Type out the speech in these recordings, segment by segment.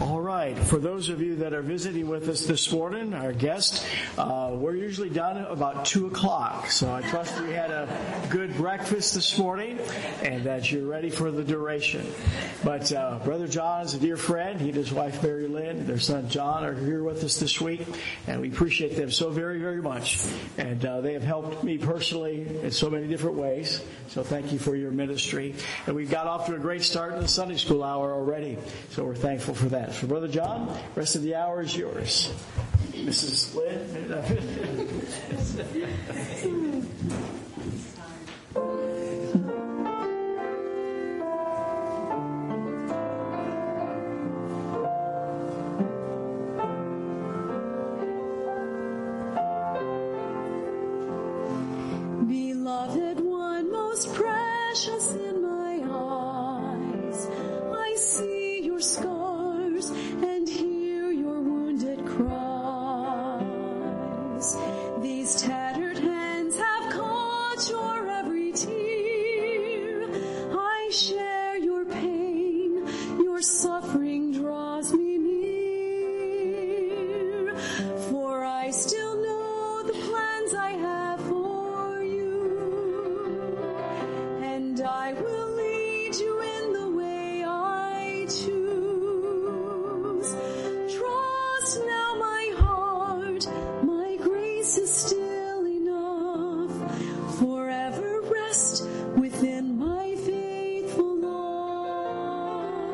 All right. For those of you that are visiting with us this morning, our guest, we're usually done about 2 o'clock. So I trust you had a good breakfast this morning and that you're ready for the duration. But Brother John is a dear friend. He and his wife Mary Lynn, their son John, are here with us this week. And we appreciate them so very, very much. And they have helped me personally in so many different ways. So thank you for your ministry. And we've got off to a great start in the Sunday school hour already. So we're thankful for that. So Brother John, the rest of the hour is yours. Mrs. Lynn. Beloved one, most precious in my eyes, I see your scars and hear your wounded cries. These tattered hands have caught your every tear. I share your pain, your suffering draws me near. For I still know the plans I have for you, and I will lead you in the way I choose. Trust now my heart, my grace is still enough. Forever rest within my faithful love.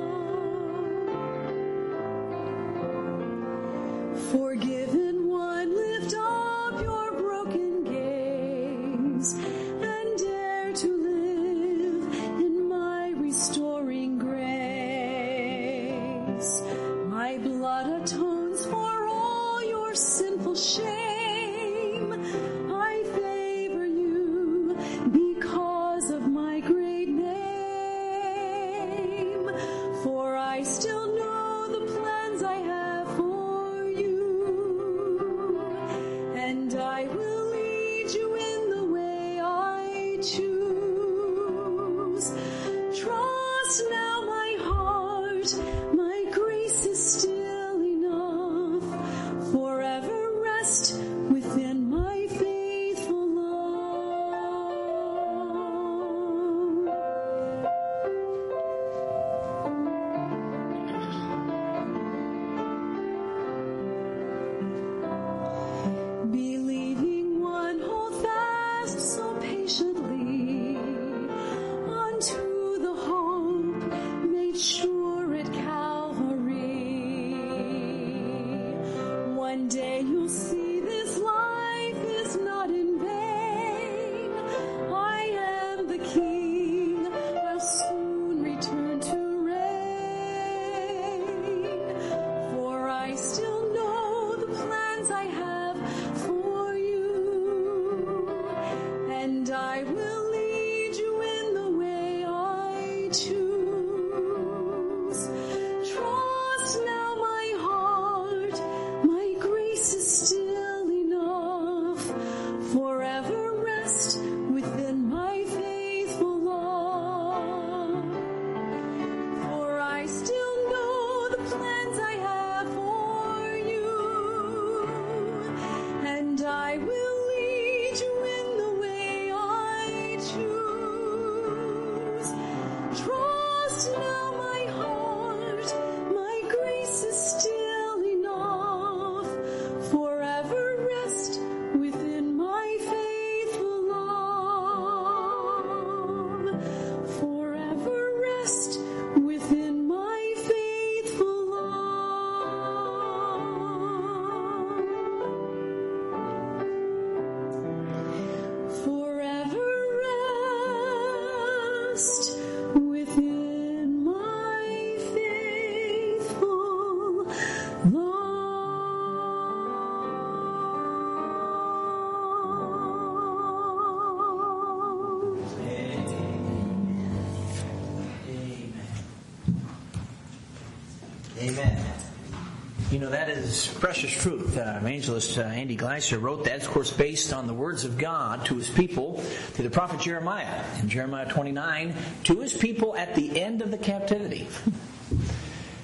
Forgiven one, lift up your broken gaze and dare to live in my restoring grace. My blood atones for all your sinful shame. I favor you because of my great name. For I still know the plans I have for you, and I will lead you in the way I choose. Trust now my heart, my grace is still enough. Forever rest within my faithful love. Believing one, hold fast so patiently unto the hope made sure at Calvary. One day you'll see this life is not in vain. I am the King, I'll soon return to reign. For I still know the plans I have for you, and I will lead you in the way I choose. Trust now my heart, my grace is still enough. Forever rest within my faithful love. For I still know the plans I have for you, and I will lead you in the way I choose. Trust now my heart, my grace is still enough. Forever rest within my faithful love. Forever rest within my faithful love. Forever rest within my faithful love. Amen. You know, that is precious truth. Evangelist Andy Gleiser wrote that, of course, based on the words of God to his people through the prophet Jeremiah. In Jeremiah 29, to his people at the end of the captivity.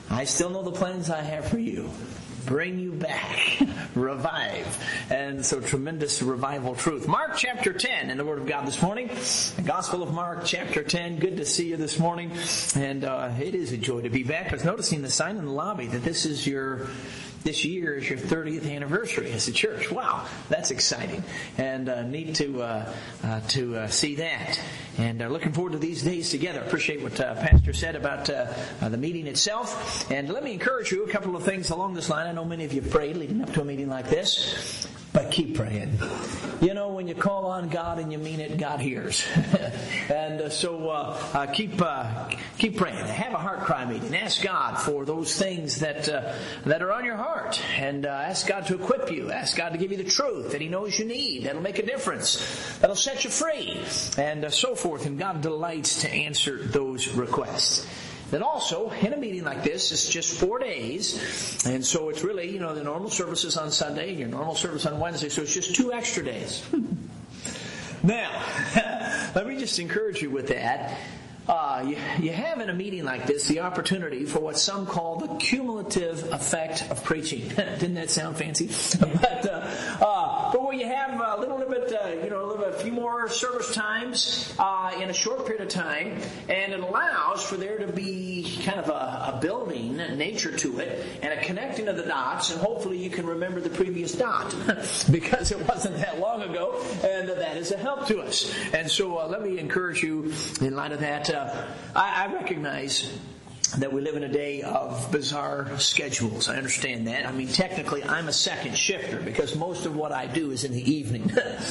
I still know the plans I have for you. Bring you back. Revive. And so tremendous revival truth. Mark chapter 10 in the Word of God this morning. The Gospel of Mark chapter 10. Good to see you this morning. And it is a joy to be back. I was noticing the sign in the lobby that this year is your 30th anniversary as a church. Wow, that's exciting. And neat to see that. And looking forward to these days together. Appreciate what Pastor said about the meeting itself. And let me encourage you a couple of things along this line. I know many of you prayed leading up to a meeting like this. But keep praying. You know, when you call on God and you mean it, God hears. And so keep praying. Have a heart cry meeting. Ask God for those things that are on your heart. And ask God to equip you. Ask God to give you the truth that He knows you need. That'll make a difference. That'll set you free. And so forth. And God delights to answer those requests. Then also, in a meeting like this, it's just 4 days. And so it's really, the normal service is on Sunday, your normal service on Wednesday, so it's just 2 extra days. Now, let me just encourage you with that. You have in a meeting like this the opportunity for what some call the cumulative effect of preaching. Didn't that sound fancy? But where you have a few more service times in a short period of time, and it allows for there to be kind of a building nature to it, and a connecting of the dots, and hopefully you can remember the previous dot because it wasn't that long ago, and that is a help to us. And so let me encourage you in light of that. I recognize that we live in a day of bizarre schedules. I understand that. I mean, technically, I'm a second shifter because most of what I do is in the evening.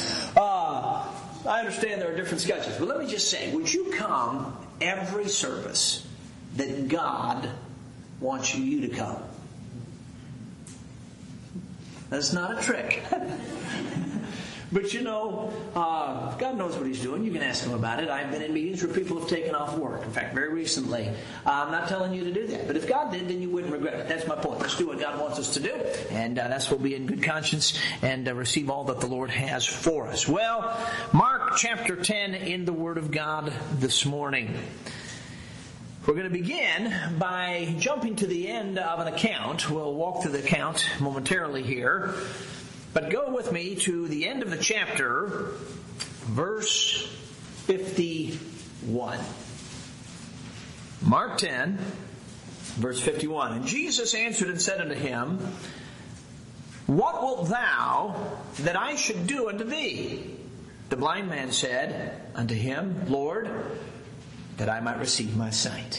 I understand there are different schedules. But let me just say, would you come every service that God wants you to come? That's not a trick. But God knows what He's doing. You can ask Him about it. I've been in meetings where people have taken off work. In fact, very recently. I'm not telling you to do that. But if God did, then you wouldn't regret it. That's my point. Let's do what God wants us to do. And that's what we'll be in good conscience and receive all that the Lord has for us. Well, Mark chapter 10 in the Word of God this morning. We're going to begin by jumping to the end of an account. We'll walk through the account momentarily here. But go with me to the end of the chapter, verse 51. Mark 10, verse 51. And Jesus answered and said unto him, What wilt thou that I should do unto thee? The blind man said unto him, Lord, that I might receive my sight.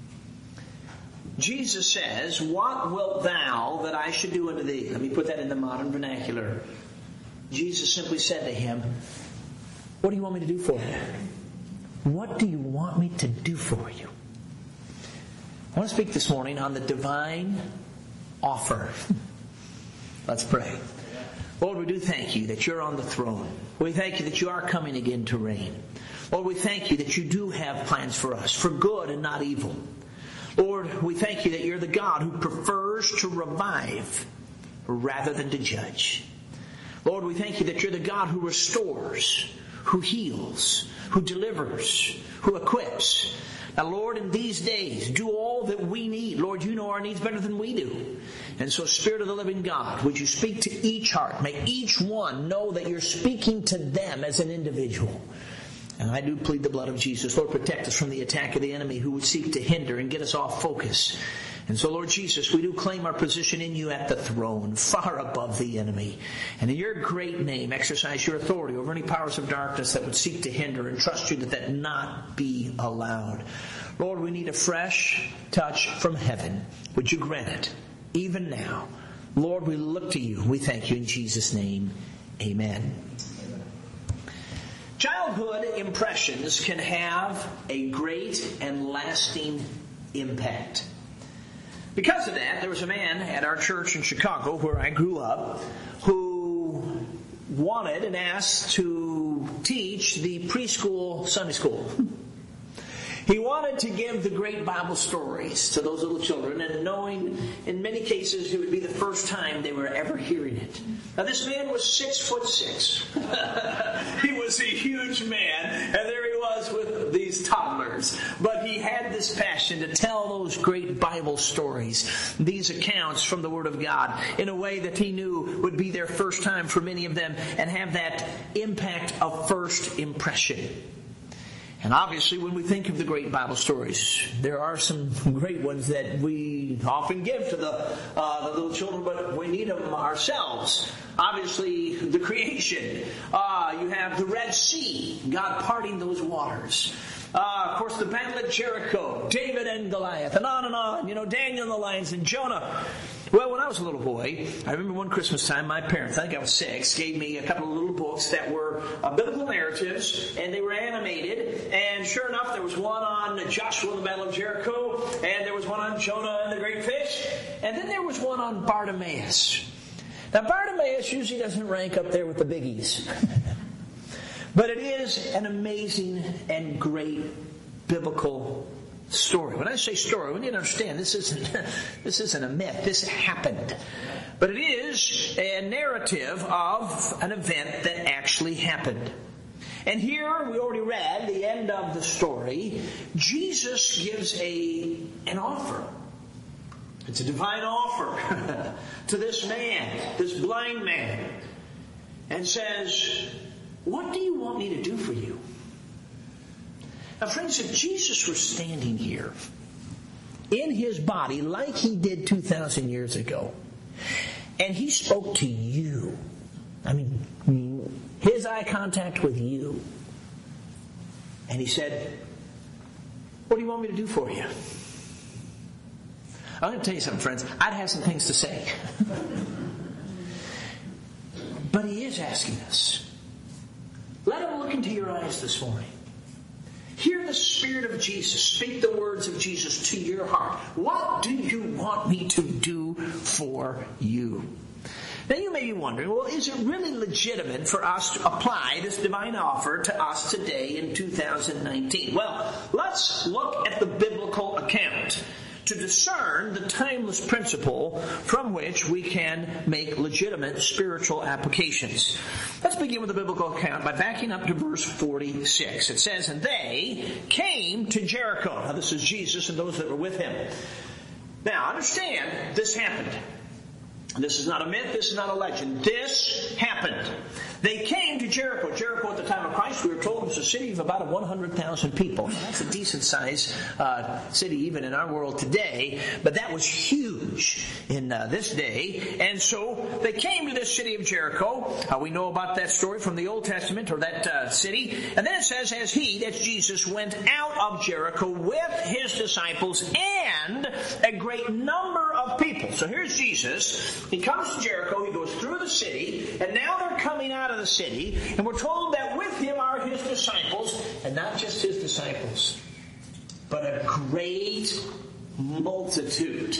Jesus says, What wilt thou that I should do unto thee? Let me put that in the modern vernacular. Jesus simply said to him, What do you want me to do for you? What do you want me to do for you? I want to speak this morning on the divine offer. Let's pray. Lord, we do thank you that you're on the throne. We thank you that you are coming again to reign. Lord, we thank you that you do have plans for us, for good and not evil. Lord, we thank you that you're the God who prefers to revive rather than to judge. Lord, we thank you that you're the God who restores, who heals, who delivers, who equips. Now, Lord, in these days, do all that we need. Lord, you know our needs better than we do. And so, Spirit of the living God, would you speak to each heart? May each one know that you're speaking to them as an individual. And I do plead the blood of Jesus. Lord, protect us from the attack of the enemy who would seek to hinder and get us off focus. And so, Lord Jesus, we do claim our position in you at the throne, far above the enemy. And in your great name, exercise your authority over any powers of darkness that would seek to hinder, and trust you that not be allowed. Lord, we need a fresh touch from heaven. Would you grant it, even now? Lord, we look to you. We thank you in Jesus' name. Amen. Childhood impressions can have a great and lasting impact. Because of that, there was a man at our church in Chicago, where I grew up, who wanted and asked to teach the preschool Sunday school. He wanted to give the great Bible stories to those little children, and knowing in many cases it would be the first time they were ever hearing it. Now, this man was 6'6". He was a huge man, and there he was was with these toddlers, but he had this passion to tell those great Bible stories, these accounts from the Word of God, in a way that he knew would be their first time for many of them and have that impact of first impression. And obviously, when we think of the great Bible stories, there are some great ones that we often give to the little children, but we need them ourselves. Obviously, the creation. You have the Red Sea, God parting those waters. Of course, the Battle at Jericho, David and Goliath, and on and on. You know, Daniel and the lions, and Jonah. Well, when I was a little boy, I remember one Christmas time, my parents, I think I was 6, gave me a couple of little books that were biblical narratives, and they were animated. And sure enough, there was one on Joshua and the Battle of Jericho, and there was one on Jonah and the great fish, and then there was one on Bartimaeus. Now, Bartimaeus usually doesn't rank up there with the biggies. But it is an amazing and great biblical story. When I say story, we need to understand this isn't a myth. This happened. But it is a narrative of an event that actually happened. And here we already read the end of the story. Jesus gives an offer. It's a divine offer to this man, this blind man, and says, "What do you want me to do for you?" Now, friends, if Jesus were standing here in his body like he did 2,000 years ago, and he spoke to you, I mean, his eye contact with you, and he said, "What do you want me to do for you?" I'm going to tell you something, friends. I'd have some things to say. But he is asking us. Let him look into your eyes this morning. Hear the Spirit of Jesus. Speak the words of Jesus to your heart. What do you want me to do for you? Now you may be wondering, well, is it really legitimate for us to apply this divine offer to us today in 2019? Well, let's look at the biblical account to discern the timeless principle from which we can make legitimate spiritual applications. Let's begin with the biblical account by backing up to verse 46. It says, "And they came to Jericho." Now this is Jesus and those that were with him. Now understand, this happened. This is not a myth, this is not a legend. This happened. They came to Jericho. Jericho at the time of Christ, we were told, was a city of about 100,000 people. That's a decent sized city even in our world today, but that was huge in this day. And so they came to this city of Jericho. We know about that story from the Old Testament, or that city. And then it says, as he, that's Jesus, went out of Jericho with his disciples and a great number of people. So here's Jesus. He comes to Jericho, he goes through the city, and now they're coming out of the city, and we're told that with him are his disciples, and not just his disciples, but a great multitude.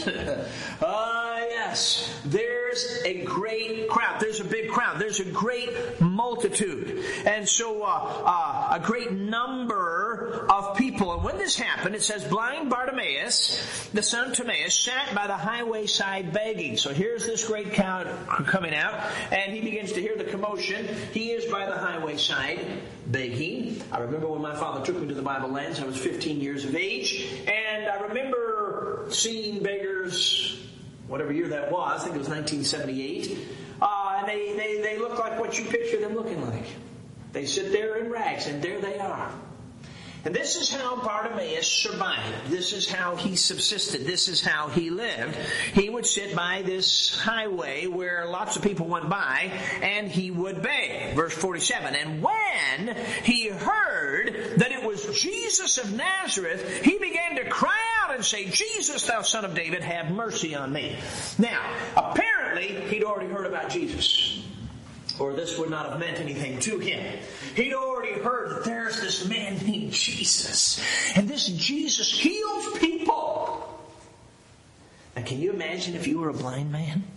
Yes, there's a great crowd. There's a big crowd. There's a great multitude. And so a great number of people. And when this happened, it says, blind Bartimaeus, the son of Timaeus, sat by the highway side begging. So here's this great crowd coming out, and he begins to hear the commotion. He is by the highway side begging. I remember when my father took me to the Bible Lands, I was 15 years of age, and I remember seeing beggars, whatever year that was, I think it was 1978, and they look like what you picture them looking like. They sit there in rags, and there they are. And this is how Bartimaeus survived. This is how he subsisted. This is how he lived. He would sit by this highway where lots of people went by, and he would beg. Verse 47, and when he heard that it was Jesus of Nazareth, he began to cry out and say, Jesus, thou son of David, have mercy on me. Now, apparently, he'd already heard about Jesus, or this would not have meant anything to him. He'd already heard that there's this man named Jesus, and this Jesus heals people. Now, can you imagine if you were a blind man?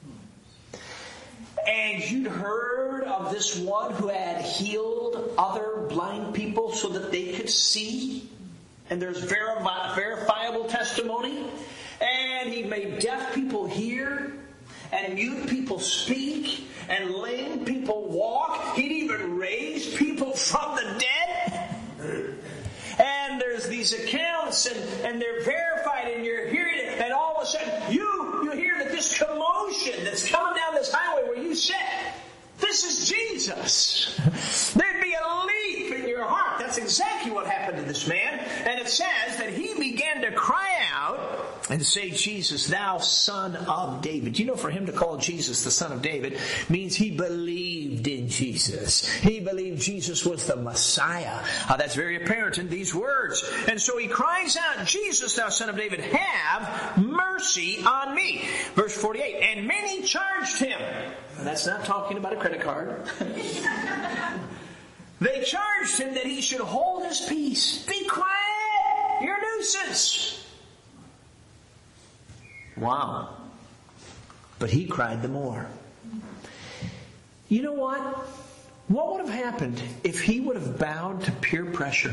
And you'd heard of this one who had healed other blind people so that they could see, and there's verifiable testimony, and he made deaf people hear, and mute people speak, and lame people walk. He'd even raised people from the dead. these accounts and they're verified and you're hearing it, and all of a sudden you hear that this commotion that's coming down this highway where you sit, this is Jesus. There'd be a leap in your heart. That's exactly what happened to this man. And it says that he began to cry out and say, Jesus, thou son of David. You know, for him to call Jesus the son of David means he believed in Jesus. He believed Jesus was the Messiah. That's very apparent in these words. And so he cries out, Jesus, thou son of David, have mercy on me. Verse 48, and many charged him. And that's not talking about a credit card. They charged him that he should hold his peace. Be quiet! You're a nuisance. Wow. But he cried the more. You know what? What would have happened if he would have bowed to peer pressure?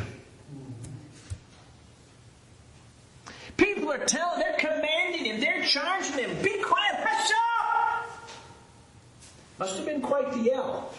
People are they're commanding him, they're charging him, be quiet, hush up! Must have been quite the yell.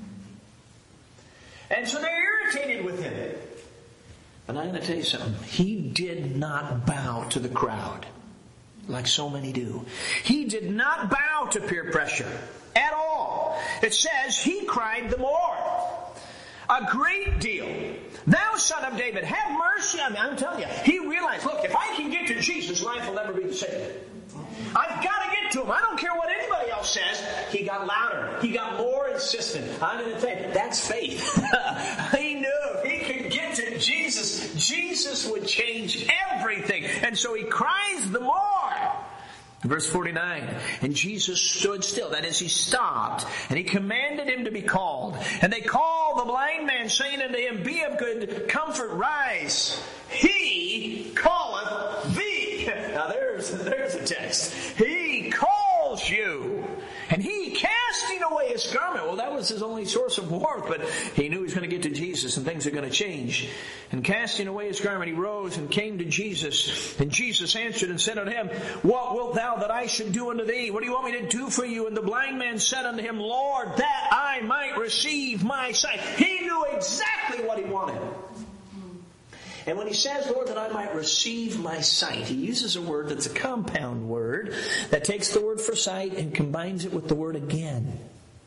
And so they're irritated with him. And I'm going to tell you something. He did not bow to the crowd like so many do. He did not bow to peer pressure at all. It says he cried the more. A great deal. Thou son of David, have mercy on me. I'm telling you, he realized, look, if I can get to Jesus, life will never be the same. I've got to get to him. I don't care what anybody else says. He got louder. He got more insistent. I'm going to tell you, that's faith. He knew if he could get to Jesus, Jesus would change everything. And so he cries the more. Verse 49, and Jesus stood still. That is, he stopped, and he commanded him to be called. And they called the blind man, saying unto him, be of good comfort, rise. He calleth thee. Now there's a text. He calls you. And he, casting away his garment. Well, that was his only source of warmth, but he knew he was going to get to Jesus and things are going to change. And casting away his garment, he rose and came to Jesus. And Jesus answered and said unto him, what wilt thou that I should do unto thee? What do you want me to do for you? And the blind man said unto him, Lord, that I might receive my sight. He knew exactly what he wanted. And when he says, Lord, that I might receive my sight, he uses a word that's a compound word that takes the word for sight and combines it with the word again.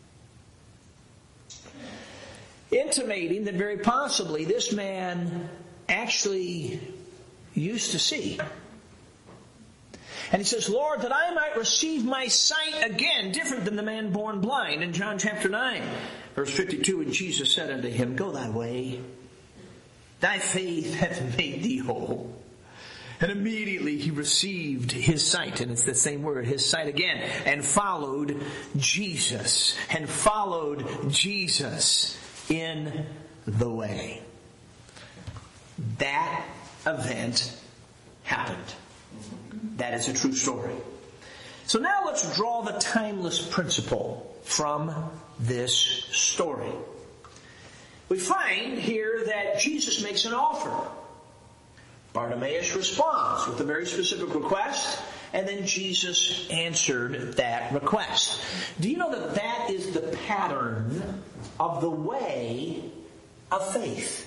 Intimating that very possibly this man actually used to see. And he says, Lord, that I might receive my sight again, different than the man born blind. In John chapter 9, verse 52, and Jesus said unto him, go thy way. Thy faith hath made thee whole. And immediately he received his sight, and it's the same word, his sight again, and followed Jesus. And followed Jesus in the way. That event happened. That is a true story. So now let's draw the timeless principle from this story. We find here that Jesus makes an offer. Bartimaeus responds with a very specific request, and then Jesus answered that request. Do you know that that is the pattern of the way of faith?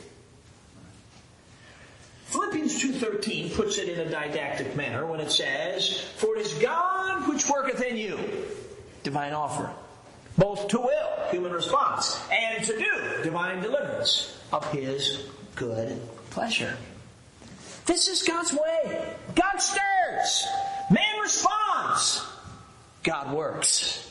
Philippians 2:13 puts it in a didactic manner when it says, for it is God which worketh in you, divine offer, both to will, human response, and to do, divine deliverance, of his good pleasure. This is God's way. God stirs. Man responds. God works.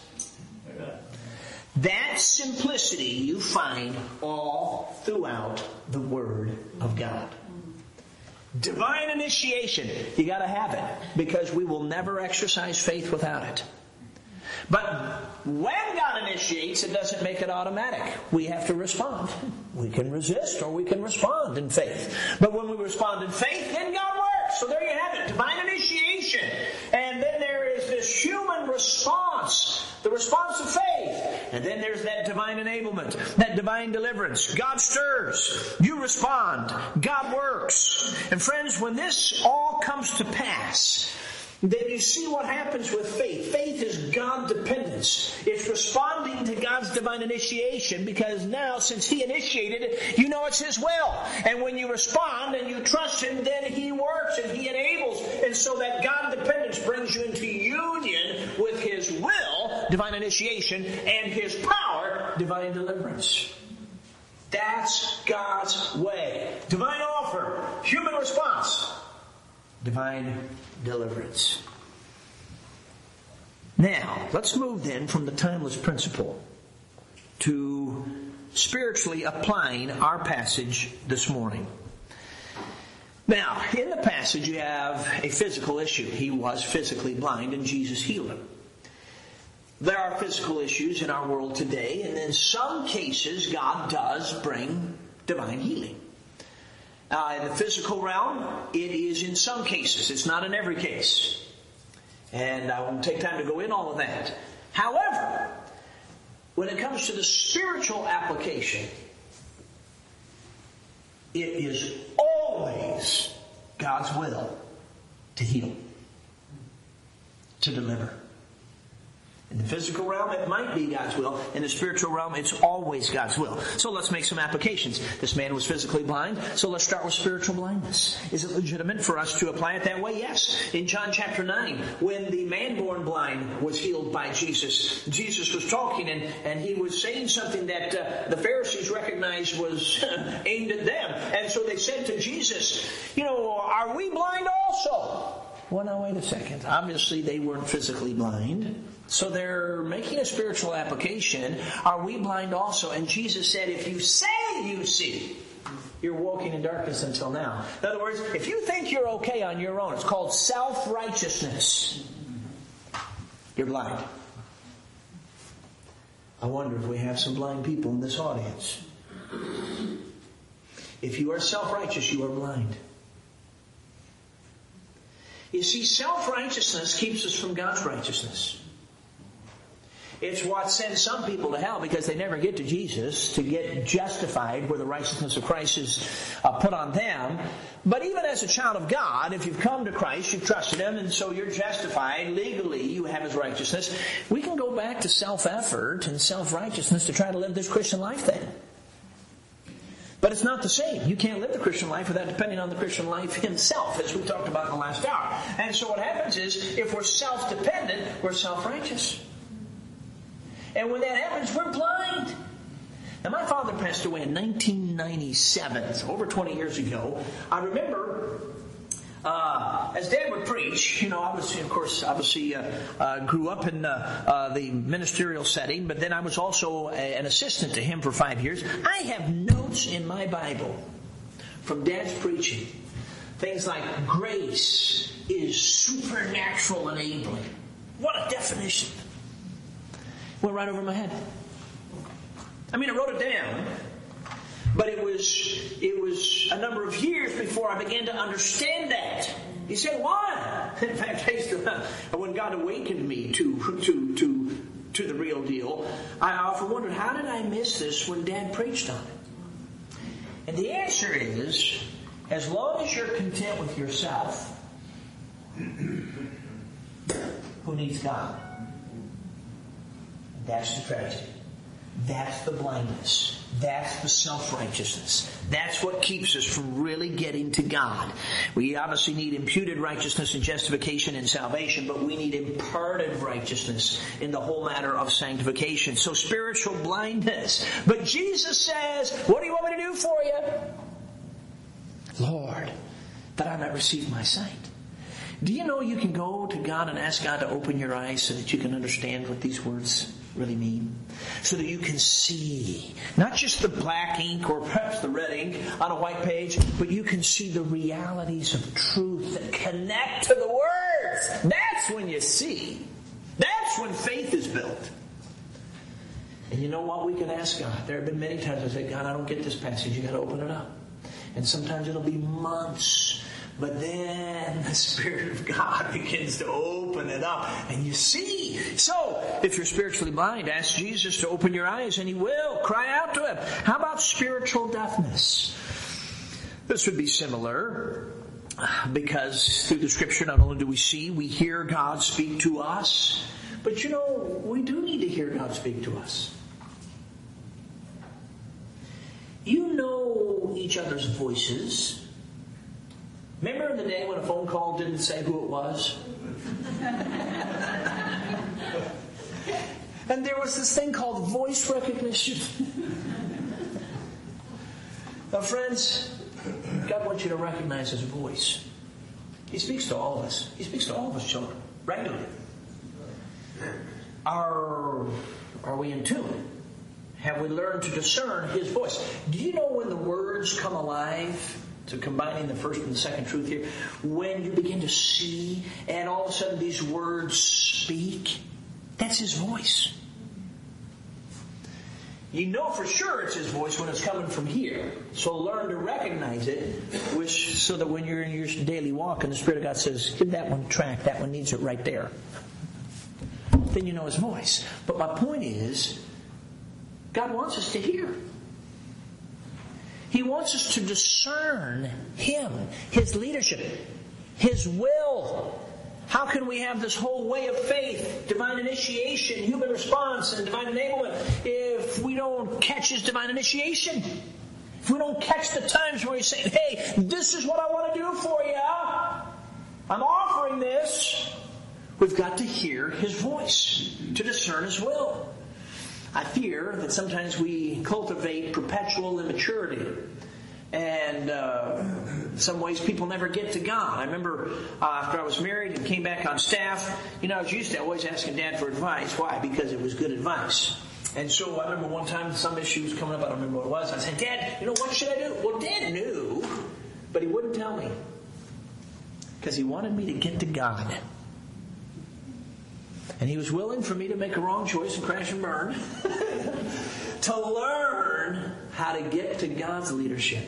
That simplicity you find all throughout the Word of God. Divine initiation. You got to have it, because we will never exercise faith without it. But when God initiates, it doesn't make it automatic. We have to respond. We can resist or we can respond in faith. But when we respond in faith, then God works. So there you have it, divine initiation. And then there is this human response, the response of faith. And then there's that divine enablement, that divine deliverance. God stirs. You respond. God works. And friends, when this all comes to pass, then you see what happens with faith. Faith is God dependence. It's responding to God's divine initiation, because now, since He initiated it, you know it's His will. And when you respond and you trust Him, then He works and He enables. And so that God dependence brings you into union with His will, divine initiation, and His power, divine deliverance. That's God's way. Divine offer, human response, divine deliverance. Now, let's move then from the timeless principle to spiritually applying our passage this morning. Now, in the passage you have a physical issue. He was physically blind and Jesus healed him. There are physical issues in our world today, and in some cases God does bring divine healing. In the physical realm, it is in some cases. It's not in every case. And I won't take time to go in all of that. However, when it comes to the spiritual application, it is always God's will to heal, to deliver. In the physical realm, it might be God's will. In the spiritual realm, it's always God's will. So let's make some applications. This man was physically blind, so let's start with spiritual blindness. Is it legitimate for us to apply it that way? Yes. In John chapter 9, when the man born blind was healed by Jesus, Jesus was talking and he was saying something that the Pharisees recognized was aimed at them. And so they said to Jesus, are we blind also? Well, now wait a second. Obviously they weren't physically blind. So they're making a spiritual application. Are we blind also? And Jesus said, if you say you see, you're walking in darkness until now. In other words, if you think you're okay on your own, it's called self-righteousness. You're blind. I wonder if we have some blind people in this audience. If you are self-righteous, you are blind. You see, self-righteousness keeps us from God's righteousness. It's what sends some people to hell because they never get to Jesus to get justified where the righteousness of Christ is put on them. But even as a child of God, if you've come to Christ, you've trusted Him, and so you're justified legally, you have His righteousness. We can go back to self-effort and self-righteousness to try to live this Christian life then. But it's not the same. You can't live the Christian life without depending on the Christian life Himself, as we talked about in the last hour. And so what happens is, if we're self-dependent, we're self-righteous. And when that happens, we're blind. Now, my father passed away in 1997, so over 20 years ago. I remember, as Dad would preach, I was, of course, obviously grew up in the ministerial setting, but then I was also an assistant to him for 5 years. I have notes in my Bible from Dad's preaching. Things like grace is supernatural enabling. What a definition. Went right over my head. I wrote it down, but it was a number of years before I began to understand that. You say, why? In fact, when God awakened me to the real deal, I often wondered, how did I miss this when Dad preached on it? And the answer is, as long as you're content with yourself, who needs God? That's the tragedy. That's the blindness. That's the self-righteousness. That's what keeps us from really getting to God. We obviously need imputed righteousness and justification and salvation, but we need imparted righteousness in the whole matter of sanctification. So spiritual blindness. But Jesus says, what do you want me to do for you? Lord, that I might receive my sight. Do you know you can go to God and ask God to open your eyes so that you can understand what these words really mean? So that you can see not just the black ink or perhaps the red ink on a white page, but you can see the realities of truth that connect to the words. That's when you see. That's when faith is built. And you know what? We can ask God. There have been many times I say, God, I don't get this passage. You got to open it up. And sometimes it'll be months. But then the Spirit of God begins to open it up and you see. So, if you're spiritually blind, ask Jesus to open your eyes and He will. Cry out to Him. How about spiritual deafness? This would be similar. Because through the Scripture, not only do we see, we hear God speak to us, but we do need to hear God speak to us. You know each other's voices. Remember in the day when a phone call didn't say who it was? And there was this thing called voice recognition. Now, friends, God wants you to recognize His voice. He speaks to all of us. He speaks to all of His children regularly. Are we in tune? Have we learned to discern His voice? Do you know when the words come alive? So combining the first and the second truth here, when you begin to see and all of a sudden these words speak, that's His voice. You know for sure it's His voice when it's coming from here. So learn to recognize it, so that when you're in your daily walk and the Spirit of God says, give that one a track, that one needs it right there, then you know His voice. But my point is, God wants us to hear. He wants us to discern Him, His leadership, His will. How can we have this whole way of faith, divine initiation, human response, and divine enablement if we don't catch His divine initiation? If we don't catch the times where He's saying, hey, this is what I want to do for you. I'm offering this. We've got to hear His voice to discern His will. I fear that sometimes we cultivate perpetual immaturity. And in some ways people never get to God. I remember after I was married and came back on staff, I was used to always asking Dad for advice. Why? Because it was good advice. And so I remember one time some issue was coming up, I don't remember what it was. I said, Dad, what should I do? Well, Dad knew, but he wouldn't tell me. Because he wanted me to get to God. And he was willing for me to make a wrong choice and crash and burn to learn how to get to God's leadership.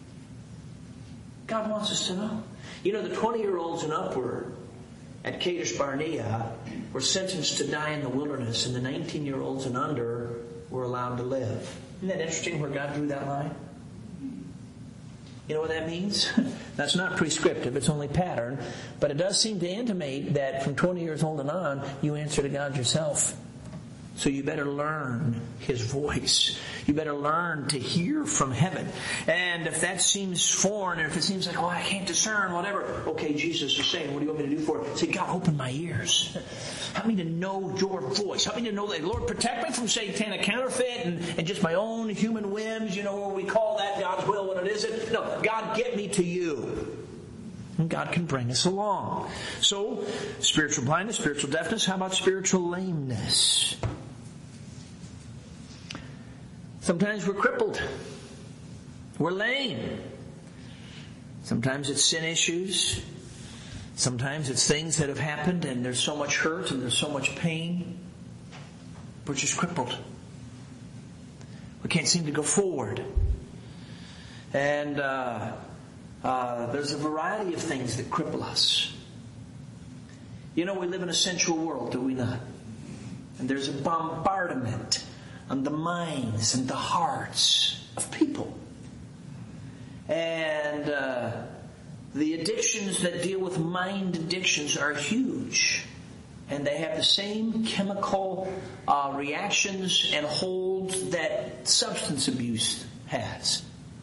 God wants us to know. The 20-year-olds and upward at Kadesh Barnea were sentenced to die in the wilderness, and the 19-year-olds and under were allowed to live. Isn't that interesting where God drew that line? You know what that means? That's not prescriptive, it's only pattern. But it does seem to intimate that from 20 years old and on, you answer to God yourself. So you better learn His voice. You better learn to hear from heaven. And if that seems foreign, or if it seems like, I can't discern, whatever. Okay, Jesus is saying, what do you want me to do for it? Say, God, open my ears. Help me to know your voice. Help me to know that. Lord, protect me from satanic counterfeit and just my own human whims, where we call that God's will when it isn't. No, God, get me to you. And God can bring us along. So, spiritual blindness, spiritual deafness. How about spiritual lameness? Sometimes we're crippled. We're lame. Sometimes it's sin issues. Sometimes it's things that have happened and there's so much hurt and there's so much pain. We're just crippled. We can't seem to go forward. And there's a variety of things that cripple us. We live in a sensual world, do we not? And there's a bombardment on the minds and the hearts of people. And the addictions that deal with mind addictions are huge. And they have the same chemical reactions and holds that substance abuse has.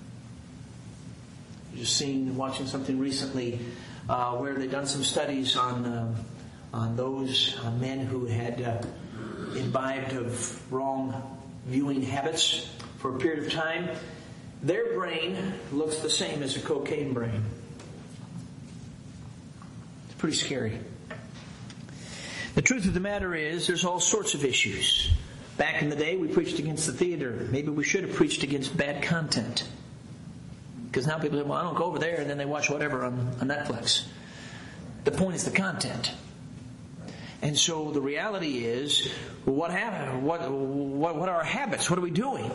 I've just watching something recently where they've done some studies on those men who had imbibed of wrong viewing habits for a period of time. Their brain looks the same as a cocaine brain. It's pretty scary. The truth of the matter is, there's all sorts of issues. Back in the day, we preached against the theater. Maybe we should have preached against bad content. Because now people say, I don't go over there, and then they watch whatever on Netflix. The point is the content. And so the reality is, what happened? What are our habits? What are we doing?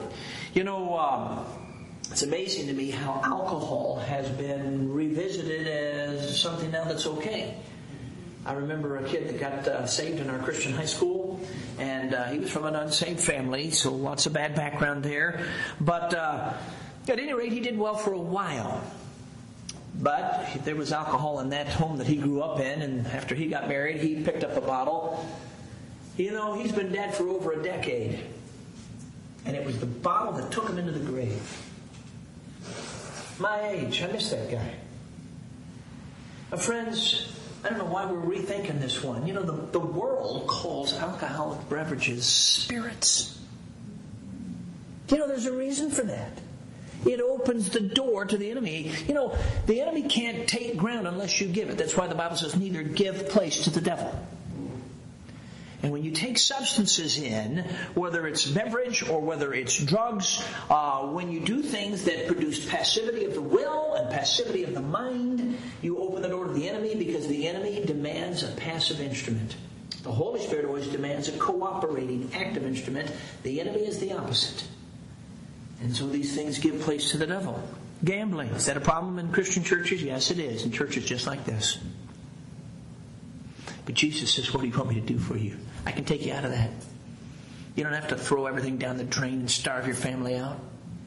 It's amazing to me how alcohol has been revisited as something now that's okay. I remember a kid that got saved in our Christian high school, and he was from an unsaved family, so lots of bad background there. But at any rate, he did well for a while. But there was alcohol in that home that he grew up in, and after he got married, he picked up a bottle. You know, he's been dead for over a decade. And it was the bottle that took him into the grave. My age, I miss that guy. Friends, I don't know why we're rethinking this one. You know, the world calls alcoholic beverages spirits. You know, there's a reason for that. It opens the door to the enemy. You know, the enemy can't take ground unless you give it. That's why the Bible says neither give place to the devil. And when you take substances in, whether it's beverage or whether it's drugs, when you do things that produce passivity of the will and passivity of the mind, you open the door to the enemy, because the enemy demands a passive instrument. The Holy Spirit always demands a cooperating, active instrument. The enemy is the opposite. And so these things give place to the devil. Gambling. Is that a problem in Christian churches? Yes, it is. In churches just like this. But Jesus says, what do you want me to do for you? I can take you out of that. You don't have to throw everything down the drain and starve your family out.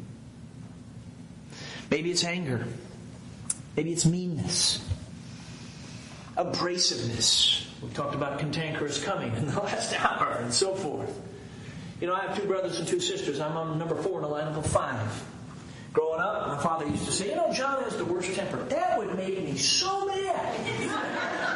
Maybe it's anger. Maybe it's meanness. Abrasiveness. We talked about cantankerous coming in the last hour and so forth. You know, I have 2 brothers and 2 sisters. I'm on number 4 in a lineup of 5. Growing up, my father used to say, you know, John has the worst temper. That would make me so mad.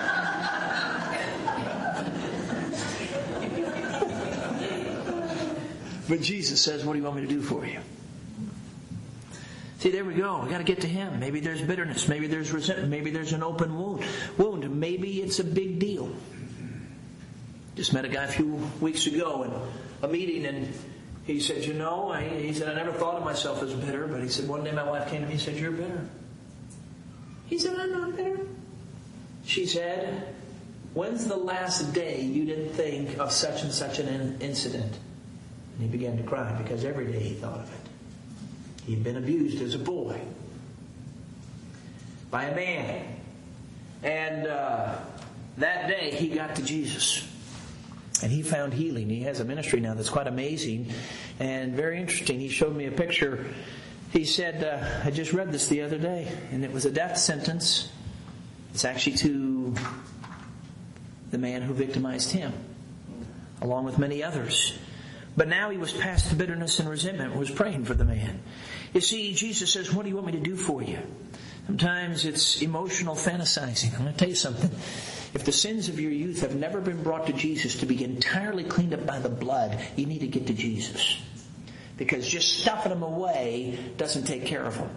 But Jesus says, what do you want me to do for you? See, there we go. We got to get to Him. Maybe there's bitterness. Maybe there's resentment. Maybe there's an open wound. Maybe it's a big deal. Just met a guy a few weeks ago in a meeting, and he said, you know, he said, I never thought of myself as bitter, but he said, one day my wife came to me and said, you're bitter. He said, I'm not bitter. She said, when's the last day you didn't think of such and such an incident? And he began to cry, because every day he thought of it. He'd been abused as a boy by a man. And that day he got to Jesus. And he found healing. He has a ministry now that's quite amazing and very interesting. He showed me a picture. He said, I just read this the other day, and it was a death sentence. It's actually to the man who victimized him, along with many others. But now he was past the bitterness and resentment and was praying for the man. You see, Jesus says, what do you want me to do for you? Sometimes it's emotional fantasizing. I'm going to tell you something. If the sins of your youth have never been brought to Jesus to be entirely cleaned up by the blood, you need to get to Jesus. Because just stuffing them away doesn't take care of them.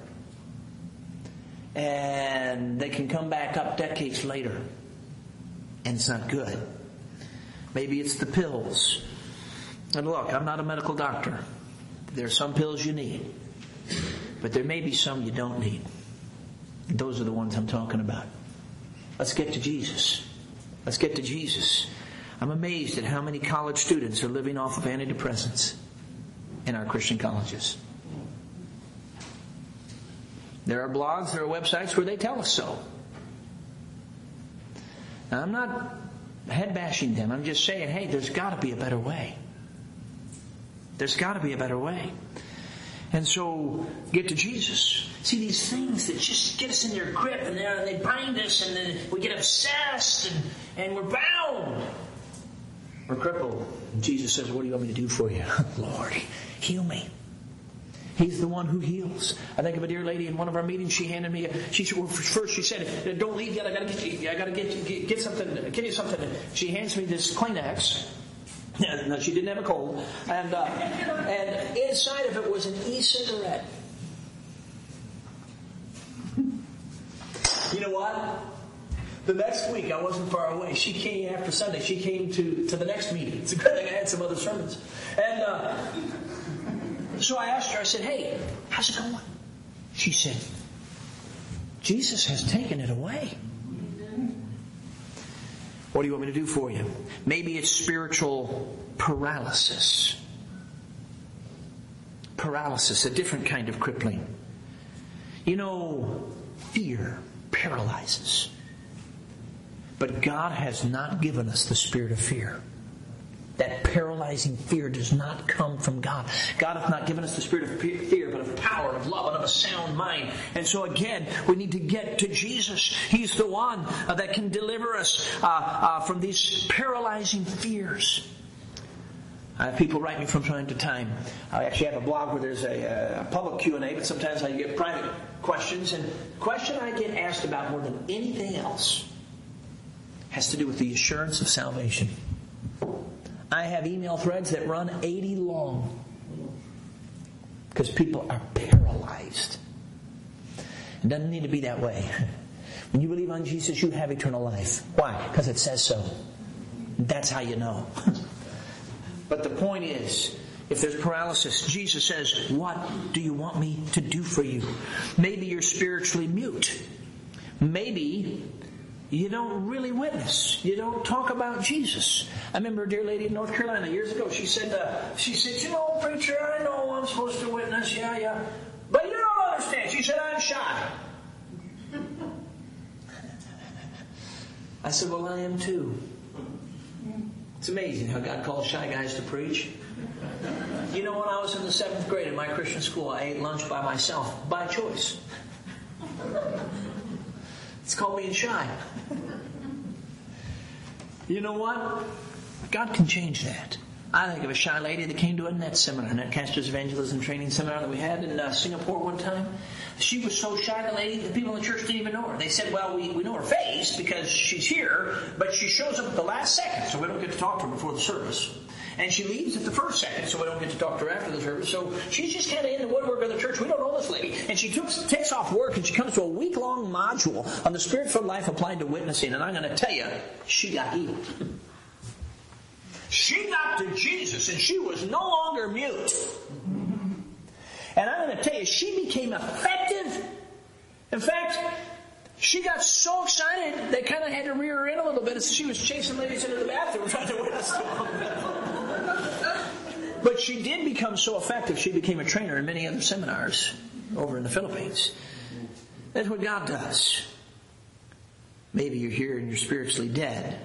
And they can come back up decades later. And it's not good. Maybe it's the pills. And look, I'm not a medical doctor. There are some pills you need. But there may be some you don't need. And those are the ones I'm talking about. Let's get to Jesus. Let's get to Jesus. I'm amazed at how many college students are living off of antidepressants in our Christian colleges. There are blogs, there are websites where they tell us so. Now, I'm not head bashing them. I'm just saying, hey, there's got to be a better way. There's got to be a better way. And so, get to Jesus. See, these things that just get us in their grip, and they bind us, and then we get obsessed, and we're bound. We're crippled. And Jesus says, what do you want me to do for you? Lord, heal me. He's the one who heals. I think of a dear lady in one of our meetings. She handed me. First she said, "Don't leave yet. I got to get you. I got to get something. Give you something." She hands me this Kleenex. No, she didn't have a cold, and inside of it was an e-cigarette. You know what? The next week, I wasn't far away. She came after Sunday. She came to the next meeting. It's a good thing I had some other sermons. And so I asked her, I said, hey, how's it going? She said, Jesus has taken it away. What do you want me to do for you? Maybe it's spiritual paralysis. Paralysis, a different kind of crippling. You know, fear paralyzes. But God has not given us the spirit of fear. That paralyzing fear does not come from God. God hath not given us the spirit of fear, but of power, of love, and of a sound mind. And so again, we need to get to Jesus. He's the one that can deliver us from these paralyzing fears. I have people write me from time to time. I actually have a blog where there's a public Q&A, but sometimes I get private questions. And the question I get asked about more than anything else has to do with the assurance of salvation. I have email threads that run 80 long because people are paralyzed. It doesn't need to be that way. When you believe on Jesus, you have eternal life. Why? Because it says so. That's how you know. But the point is, if there's paralysis, Jesus says, what do you want me to do for you? Maybe you're spiritually mute. Maybe you don't really witness. You don't talk about Jesus. I remember a dear lady in North Carolina years ago. She said, you know, preacher, I know I'm supposed to witness. Yeah. But you don't understand. She said, I'm shy. I said, well, I am too. It's amazing how God calls shy guys to preach. You know, when I was in the 7th grade in my Christian school, I ate lunch by myself, by choice. It's called being shy. You know what? God can change that. I think of a shy lady that came to a NET seminar, Net Casters Evangelism Training Seminar that we had in Singapore one time. She was so shy, the lady, the people in the church didn't even know her. They said, well, we know her face because she's here, but she shows up at the last second, so we don't get to talk to her before the service. And she leaves at the first second, so we don't get to talk to her after the service. So she's just kind of in the woodwork of the church. We don't know this lady. And she takes off work, and she comes to a week-long module on the Spirit-filled life applied to witnessing. And I'm going to tell you, she got healed. She got to Jesus, and she was no longer mute. And I'm going to tell you, she became effective. In fact, she got so excited, they kind of had to rear her in a little bit as she was chasing ladies into the bathroom trying to witness to them. But she did become so effective, she became a trainer in many other seminars over in the Philippines. That's what God does. Maybe you're here and you're spiritually dead.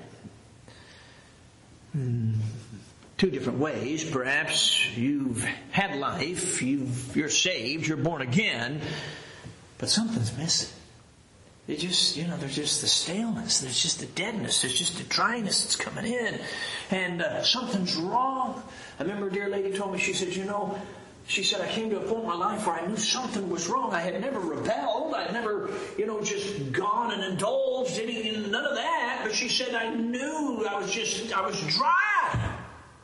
Two different ways. Perhaps you've had life, you're saved, you're born again, but something's missing. There's just the staleness, there's just the deadness, there's just the dryness that's coming in, and something's wrong. I remember a dear lady told me, she said, I came to a point in my life where I knew something was wrong. I had never rebelled. I'd never, just gone and indulged in none of that. But she said, I knew I was dry.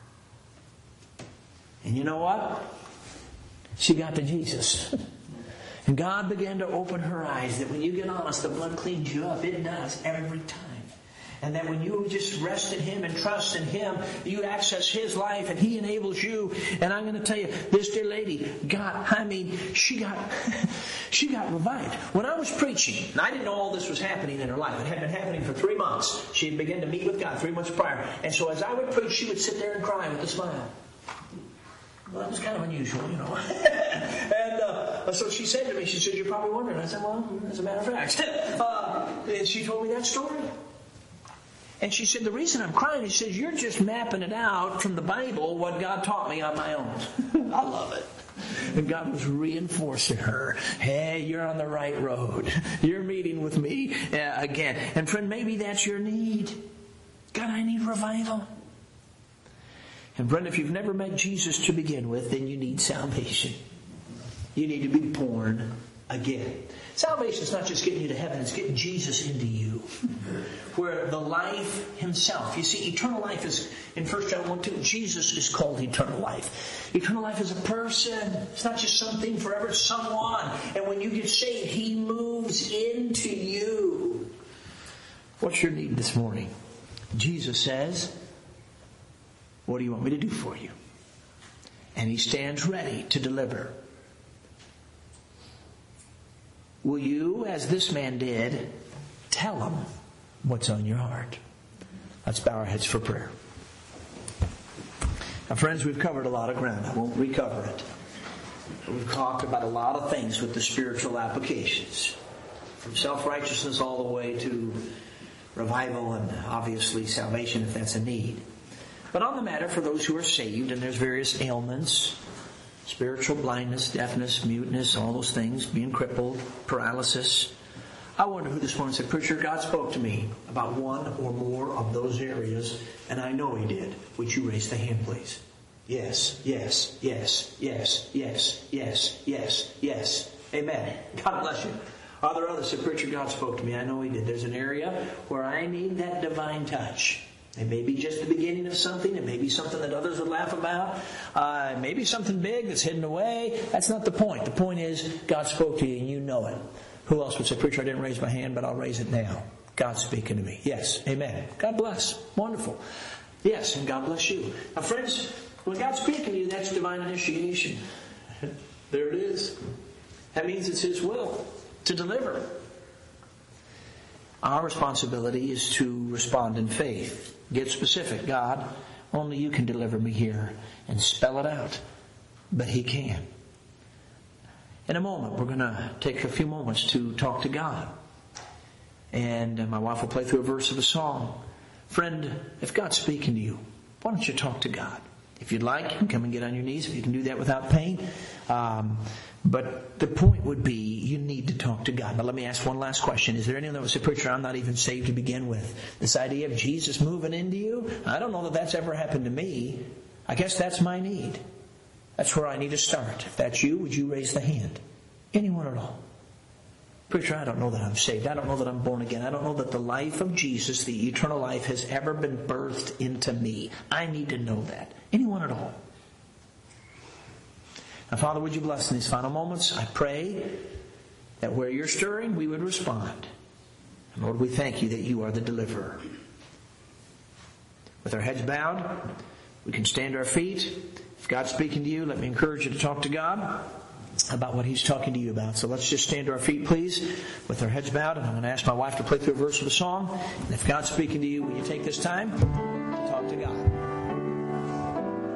And you know what? She got to Jesus. And God began to open her eyes that when you get honest, the blood cleans you up. It does every time. And that when you just rest in Him and trust in Him, you access His life and He enables you. And I'm going to tell you, this dear lady she got revived. When I was preaching, and I didn't know all this was happening in her life. It had been happening for 3 months. She had begun to meet with God 3 months prior. And so as I would preach, she would sit there and cry with a smile. Well, that was kind of unusual, And so she said to me, she said, you're probably wondering. I said, well, as a matter of fact. And she told me that story. And she said, the reason I'm crying, she says, you're just mapping it out from the Bible, what God taught me on my own. I love it. And God was reinforcing her. Hey, you're on the right road. You're meeting with me again. And friend, maybe that's your need. God, I need revival. And friend, if you've never met Jesus to begin with, then you need salvation. You need to be born again. Salvation is not just getting you to heaven, it's getting Jesus into you. Where the life Himself, you see, eternal life is, in 1 John 1:2, Jesus is called eternal life. Eternal life is a person. It's not just something forever, it's someone. And when you get saved, He moves into you. What's your need this morning? Jesus says, what do you want me to do for you? And He stands ready to deliver. Will you, as this man did, tell Him what's on your heart? Let's bow our heads for prayer. Now, friends, we've covered a lot of ground. I won't recover it. We've talked about a lot of things with the spiritual applications. From self-righteousness all the way to revival and obviously salvation if that's a need. But on the matter for those who are saved, and there's various ailments, spiritual blindness, deafness, muteness, all those things, being crippled, paralysis. I wonder who this morning said, "Preacher, God spoke to me about one or more of those areas, and I know He did." Would you raise the hand, please? Yes, yes, yes, yes, yes, yes, yes, yes. Amen. God bless you. Are there others that said, "Preacher, God spoke to me. I know He did. There's an area where I need that divine touch." It may be just the beginning of something. It may be something that others would laugh about. It may be something big that's hidden away. That's not the point. The point is God spoke to you and you know it. Who else would say, "Preacher, I didn't raise my hand, but I'll raise it now. God's speaking to me." Yes. Amen. God bless. Wonderful. Yes, and God bless you. Now, friends, when God's speaking to you, that's divine initiation. There it is. That means it's His will to deliver. Our responsibility is to respond in faith. Get specific. "God, only You can deliver me here," and spell it out. But He can. In a moment, we're going to take a few moments to talk to God. And my wife will play through a verse of a song. Friend, if God's speaking to you, why don't you talk to God? If you'd like, you can come and get on your knees if you can do that without pain. But the point would be, you need to talk to God. Now let me ask one last question. Is there anyone that would say, "Preacher, I'm not even saved to begin with"? This idea of Jesus moving into you, I don't know that that's ever happened to me. I guess that's my need. That's where I need to start. If that's you, would you raise the hand? Anyone at all? "Preacher, I don't know that I'm saved. I don't know that I'm born again. I don't know that the life of Jesus, the eternal life, has ever been birthed into me. I need to know that." Anyone at all? Now, Father, would You bless in these final moments? I pray that where You're stirring, we would respond. And Lord, we thank You that You are the deliverer. With our heads bowed, we can stand to our feet. If God's speaking to you, let me encourage you to talk to God about what He's talking to you about. So let's just stand to our feet, please, with our heads bowed. And I'm going to ask my wife to play through a verse of a song. And if God's speaking to you, will you take this time to talk to God?